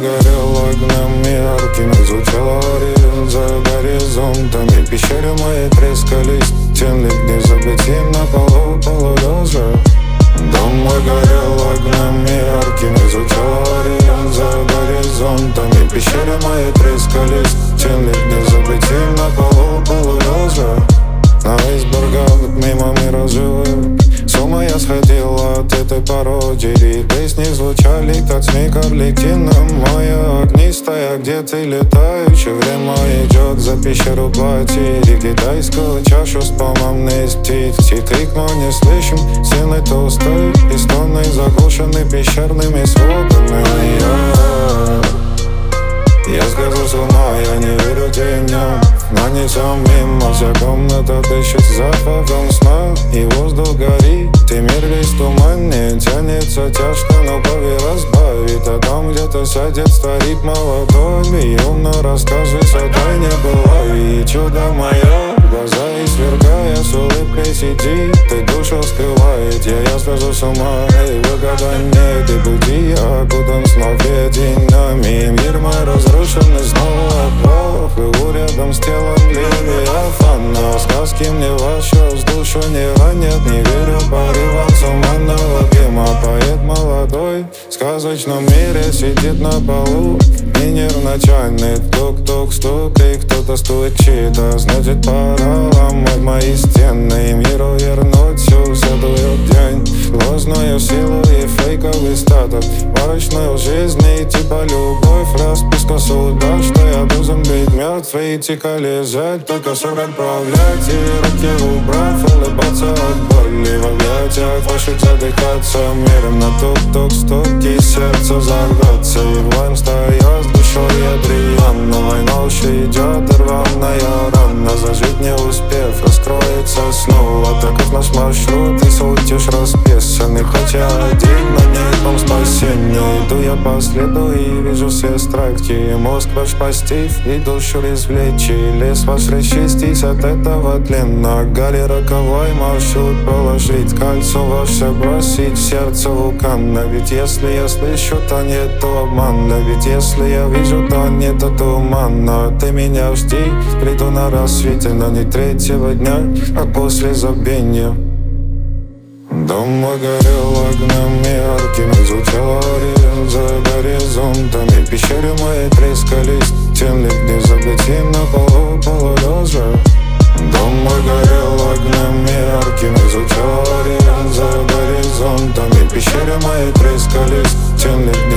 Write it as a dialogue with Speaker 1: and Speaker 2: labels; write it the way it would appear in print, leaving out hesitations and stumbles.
Speaker 1: горел огнями яркими, звучал орион за горизонтами. Пещеры мои трескались, тени дней забытия на полу полулежа. Дом мой горел огнями яркими, звучал орион за горизонтами. Пещеры мои трескались, тени дней забытия на полу полулежа. На айсбергах мимо мира живых с ума я сходил от этой пародии. Песни звучали, как смех Орликина. Моя огнистая, где ты летающий? Время идет за пещеру платили. Китайскую чашу с помом из птиц. Крик, но не слышим, стены толстой и стоны заглушены пещерными сводами. Я схожу с ума, я не верю теням. Нанесем мимо, вся комната дышит запахом сна. И воздух горит, и мир весь в тумане. Тянется тяжко, но пове разбавит. А там где-то сядет старик молодой и умно расскажет о тайне былой. И чудо мое, глаза извергая, с улыбкой сидит и душу скрывает. Я схожу с ума, и выхода нет. И буди, окутан сновидениями. Мир мой разрушенный снова плох. Плыву рядом с телом Левиафана. Сказки мне ваши с душу не ранят. Не верю порывам туманного дыма. Поэт молодой в сказочном мире сидит на полу и нервно тянет тук-тук-стук. И кто-то стучит, а значит пора ломать мои стены. И миру вернуть всю следует день. Ложную силу и фейковый статус, мрачную жизнь и типа любовь. Расписка суда, что я должен быть мертв и тихо лежать, только все отправлять и руки убрав, улыбаться от боли. В объятиях ваших задыхаться миром на тук-тук-стук и сердце взорвется. И воин стоя с душой ядриан. Но война уж идет, рваная рана. Зажить не успев, раскроется снова. Таков наш маршрут, и суть уж расписанный. Хотя один на неком спасении. Иду я по следу и вижу все страхи. Мозг ваш постив и душу извлечь. И лес ваш расчистить от этого тлена. Гали роковой маршрут положить. Кольцо ваше бросить в сердце вулкана. Ведь если я слышу, то нету обмана. Ведь если я вижу, то нету тумана. Ты меня жди, приду на рассвете, но не третьего дня, а после забвения. Дом мой горел огнями яркими, звучал орион за горизонтами. Пещеры мои трескались, тени дней забытия на полу полулежа. Дом мой горел огнями яркими, звучал орион за горизонтами. Пещеры мои трескались, тени